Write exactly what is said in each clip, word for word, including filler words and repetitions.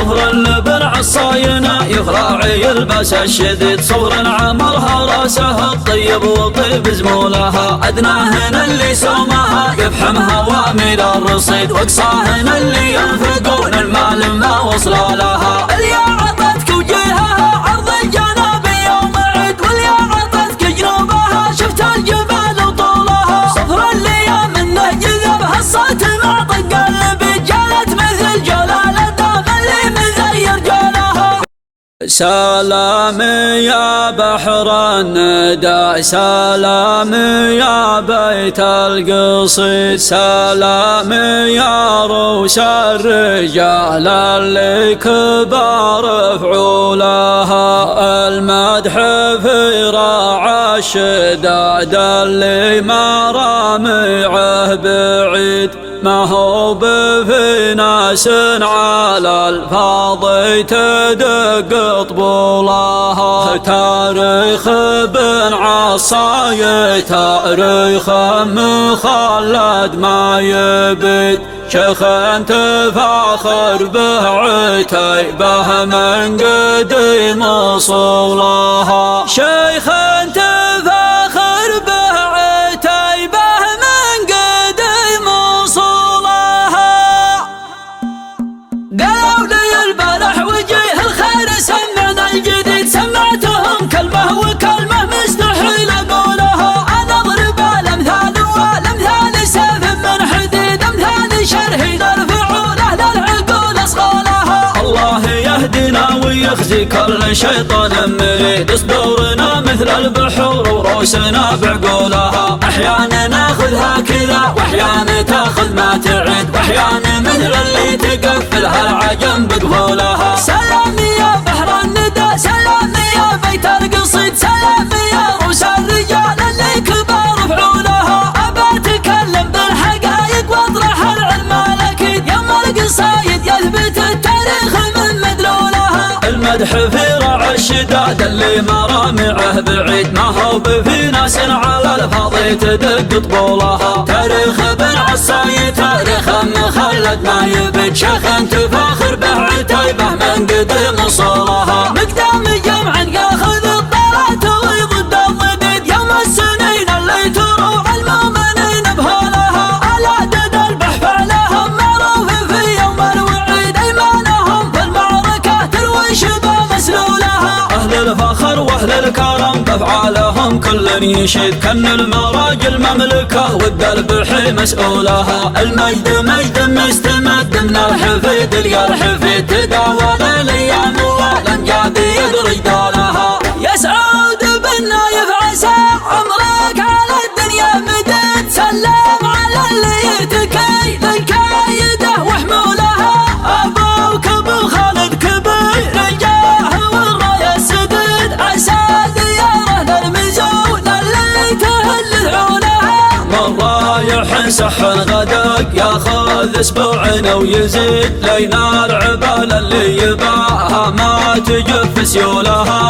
صفر اللبن عالصاينة يفرع يلبس الشديد، صفر عمرها راسها الطيب وطيب زمولها، أدناهن اللي سومها يفحمها واميل الرصيد، واقصاهن اللي ينفقون المال ما وصل لها. اليا عطتك وجيهها عرض الجناب يوم عد، واليا عطتك جنوبها شفت الجبال وطولها، صفر اللي يا منه جذب هالصوت مع طق اللبد، جالت مثل جلال الدم اللي مزير جولها. سلام يا بحر الندى، سلام يا بيت القصيد، سلام يا روس الرجال اللي كبار فعولها، المدح في راعى الشداد اللي ما رامعه بعيد، ما هو بفي ناس على الفاضي تدق طبولها، تاريخ بن عصاي تاريخ مخلد ما يبيد، شيخ تفاخر به عتيبه من قديم اصولها، شيخ تفاخر به عتيبه من قديم اصولها. قالوا لي البارح وجيه الخير سمعنا الجديد، سمعتهم كلمه وكلمه مستحيل اقولها، انا اضرب الامثال والامثال سيف من حديد، امثال شرهي نرفعونه للعقول اصقالها. الله يهدينا ويخزي كل شيطان مريد، صدورنا مثل البحور وروسنا بعقولها، احيانا ناخذها كذا واحيانا تاخذ ما تعد، واحيانا مثل اللي تقفلها العجم بقفولها. سلام يا بحر الندى، سلام يا بيت القصيد، سلام يا روس الرجال اللي كبار فعولها، ابى اتكلم بالحقايق واطرح العلم الاكيد، يوم القصايد يثبت التاريخ من مدلولها. المدح في رعى الشداد اللي مرامعه بعيد، ما هو بفي ناس على الفاضي تدق طبولها، تاريخ بن عصاي تاريخ مخلد ما يبيد، شيخ تفاخر به عتيبه من قديم اصولها، مقدام جمع ياخذ الطلعات ويضد الضديد، يوم السنين اللي تروع المؤمنين بهولها، العدد البحث عليهم معروف في يوم الوعيد، ايمانهم في المعركه تروي شبه مسلولها. اهل الفخر واهل الكرم بافعالهم كل يشيد، كن المراجل مملكه والدرب حي مسؤولها، المجد مجد مستمد من الحفيد، اليا الحفيد تداول الايام والامجاد يدرج دولها. يا سعود بن نايف عسى عمرك على الدنيا مدد، سلم على اللي يتكي للكايده وحمولها، ابوك ابو خالد كبير رجاه والرايه السدد، عسى دياره للمزون اللي تهل ذعولها، من رايح سح غدق ياخذ اسبوعين ويزيد، لينال عبال اللي يباها ما تجف سيولها،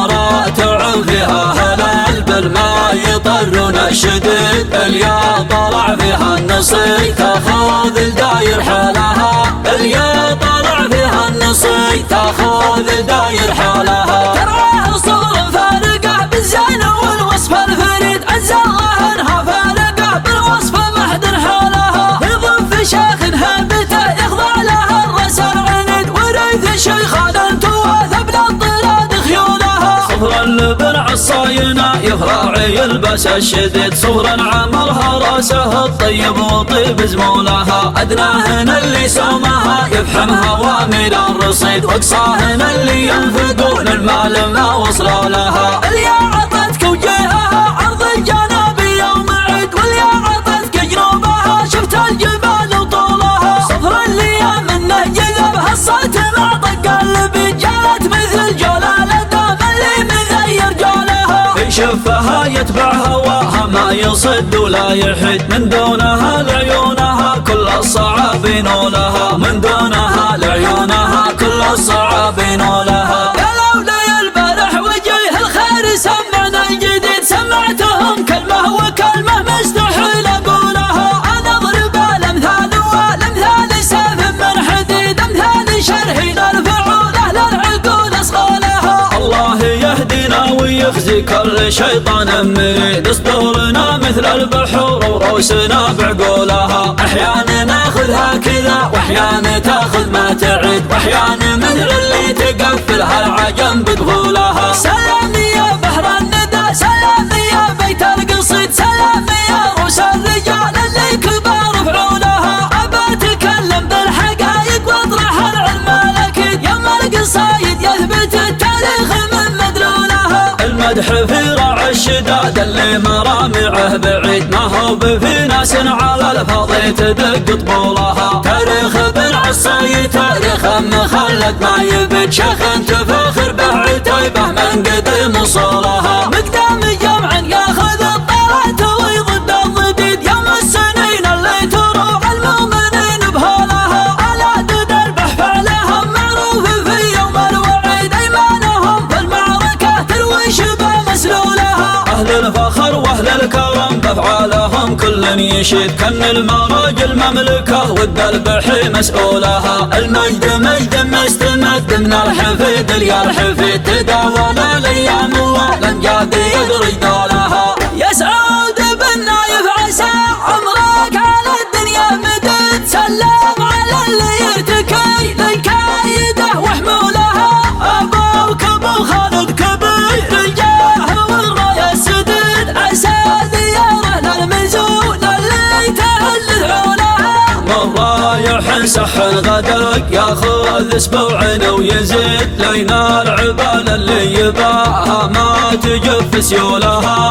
مراتع فيها هلال بالماء يطرون الشديد، اليا طلع فيها النصي تاخذ الداير حالها، اليا طلع فيها النصي تاخذ الداير حالها. تراه صور فارقه بالزين والوصف الفريد، عز الله انها فارقه بالوصف محد حالها، يضف شيخ هابته يخضع لها الرأس العند، وريث شيخان تواثب للطراد خيولها. صفر اللبن عالصاينة يفرع يلبس الشديد، صفر عمرها راسها الطيب وطيب زمولها، أدناهن اللي سومها يفحمها واميل الرصيد، واقصاهن اللي ينفقون المال ما وصل لها. اليا عطتك وجيهها عرض الجناب يوم عد، واليا عطتك جنوبها شفت الجبال وطولها، صفر اللي يا منه جذب هالصوت مع طق اللبد، جالت مثل جلال الدم اللي مزير جولها، في شفها يتبع هواها ما يصد ولا يحد، من دونها لعيونها كل الصعاب نولها، من دونها لعيونها كل الصعاب نولها. قالوا لي البارح وجيه الخير سمعنا الجديد، سمعتهم كلمه وكلمه مستحيل اقولها، انا اضرب الامثال والامثال سيف من حديد، امثال شرهي نرفع يخزي كل شيطان مريد. اسطورنا مثل البحور وروسنا بعقولها، احيانا ناخذها كذا واحيانا تاخذ ما تعد، واحيانا مثل اللي تقفلها العجم بدخولها. سلام يا بحر الندى، سلام يا بيت القصيد، سلام يا روس الرجال اللي كبار فعولها. ابى اتكلم بالحقايق واطرح العلم الاكيد، يما القصايد يثبت التاريخ من مدلولها. المدح في راعي الشداد اللي مرامعه بعيد، ما هو في ناس على الفاضي تدق طبولها. تاريخ ابن عصاي تاريخ مخلد ما يبد، شيخ تفاخر به عتيبه من قديم وصولها. مقدام جمع ياخذ الطاعة ويضد الضديد، يوم السنين اللي تروع المؤمنين بهولها. على دود البح فعلهم معروف في يوم الوعيد، ايمانهم في المعركة تروي شبه مسلولها. اهل الفخر واهل الكرم بافعالهم كل يشيد، كن المراجل مملكه ود البحي مسؤولها. المجد مجد مستمد من الحفيد يا الحفيد، تداول الايام والامجاد يدرج دولها. يا سعود بن نايف عسى عمرك على الدنيا مدد، سلم على اللي يرتكي للكايده وحمولها. ابوك ابو خالد كبير الجاه والرايه السدد، عسى دياره للمنزول اللي تهل ذعولها. من رايح سح الغدق ياخذ اسبوعين ويزيد، لينال عبال اللي يباها ما تجف سيولها.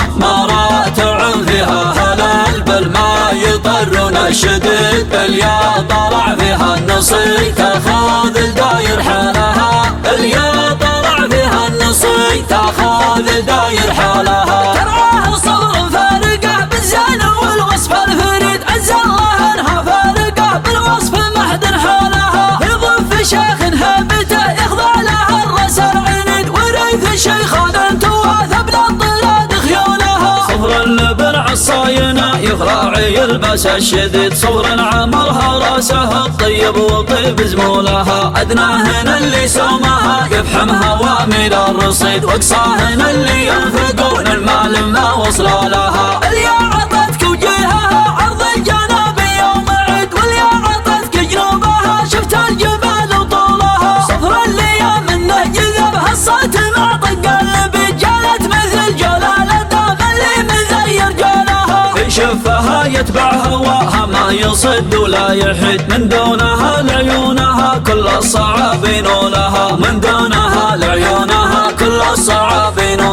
مراتع فيها هلال بالما يطرون الشديد، اليا طلع فيها النصي تاخذ الداير حالها. اليا طلع فيها النصي تاخذ الداير حالها. ترعاه صبر فارقه بالزين والوصف الفريد، عز الله انها فارقه بالوصف محد حالها. يضف شيخ هبته يخضع لها الراس العنيد، وريث الشيخان تواثب للطراد خيولها. صفر اللبن عصاينا يخراعي يلبس الشديد، صفر عمرها راسها الطيب وطيب زمولها. ادناهن اللي سومها يفحمها واميل الرصيد، واقصاهن اللي ينفقون المال ما وصلوا لها. اليا عطتك وجيهها عرض الجناب يوم عد، واليا عطتك جنوبها شفت الجبال وطولها. صفر اللي منه جذبها الصوت مع طق البيت، جالت مثل جلال الدم اللي مزير جولها. في شفها يتبع هواها ما يصد ولا يحد، من دونها لعيونها كل الصعاب نولها. من دونها لعيونها كل الصعاب نولها.